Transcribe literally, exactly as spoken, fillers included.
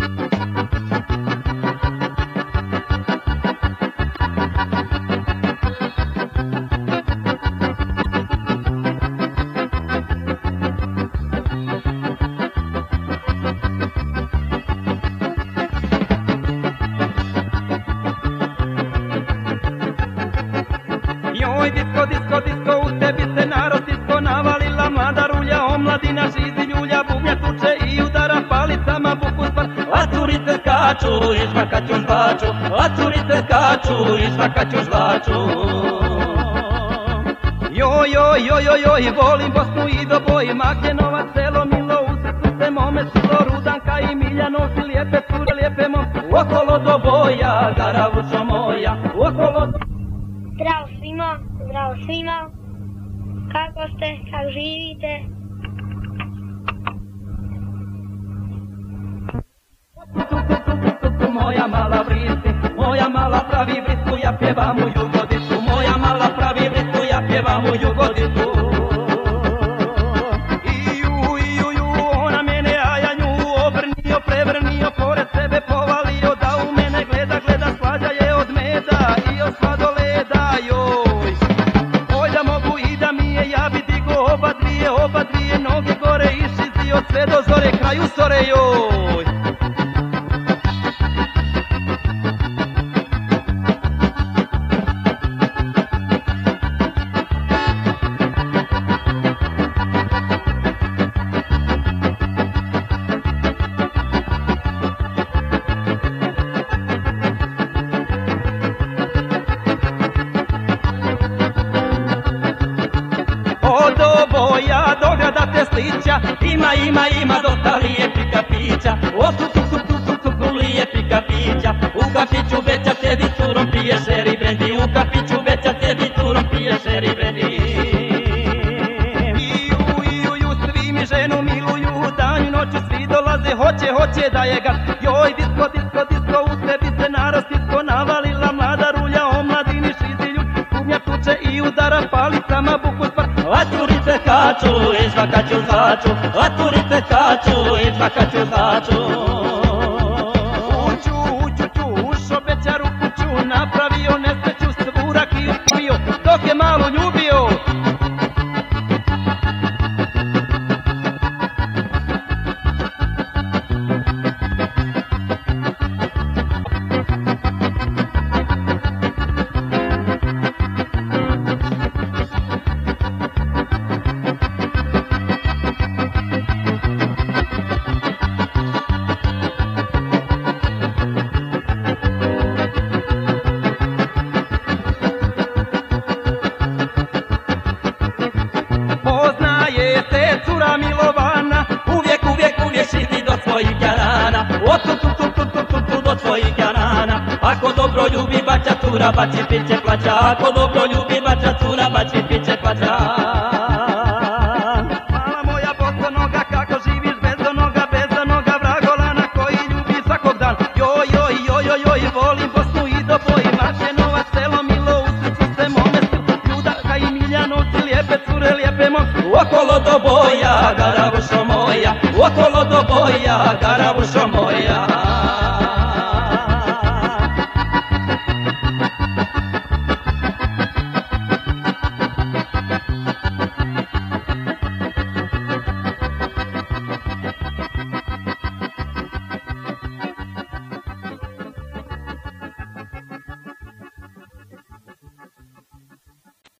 Joj, disko, disko, disko, u tebi se narod navalila mlada rulja, omladina žizi ljulja, bubnja tuče i udara palicama buku spar. A curice skaču i žvakaću žvaču, a curice skaču i žvakaću žvaču. Joj, joj, joj, joj, joj, volim Bosnu i do boji, Magljenovac, selo milo, u srcu se mome silo, Rudanka i Miljanovci, lijepe cure, lijepe momci, okolo do boja, garavučo moja, okolo do... Zdravo svima, zdravo svima, kako ste, kako živite? Moja mala vristi, moja mala pravi vrisku, ja pjevam u Jugodicu, moja mala pravi vrisku, ja pjevam u Jugodicu. Iju, iju, ju, ona mene, a ja nju obrnio, prevrnio, pored sebe povalio, da u mene gleda, gleda, slađa je od meda i od sladoleda, joj. Oj da mogu i da mi je, ja bi digo oba dvije, oba dvije noge gore i šizio sve do zore, kraju sore, joj. Od oboja do grada Teslića, ima, ima, ima dosta lijepih kafića. O su, su, su, su, su, su, su lijepih kafića. U kafiću veća sjedi curom, pije šeri brendi. U kafiću veća sjedi curom, pije šeri brendi. Iju, iju, ju, svi mi ženu miluju, danju noću svi dolaze, hoće, hoće da je gad. Joj, disko, disko, disko, u tebi se narost disko navalila, mlada rulja, omladini šizi ljud, bubnja tuče i udara palicama buku spar. A curice skaču i žvakaću žvaču, a curice skaču i žvakaću žvaču. Uću, uću, ću, ušo bećaru kuću, napravio nesreću, svurak i ubio, dok je malo ljubio. Poznaje se cura Milovana, uvijek, uvijek, uvijek šizi do svojih jarana. O tu, tu, tu, tu, tu, tu, tu, do svojih jarana. Ako dobro ljubi bača cura, bači piće plaća. Ako dobro ljubi bača cura, bači piće plaća. Mala moja bosonoga, kako živiš bez onoga, bez onoga vragolana koji ljubi svakog dan. Joj, joj, joj, joj, joj, volim Bosnu i do boji, Magljenovac, selo milo, u srcu se mome srcu, Rudanka i Miljanovci, lijepe cure, lijepe momci. Okolo do boja, garavušo moja, okolo do boja, garavušo moja.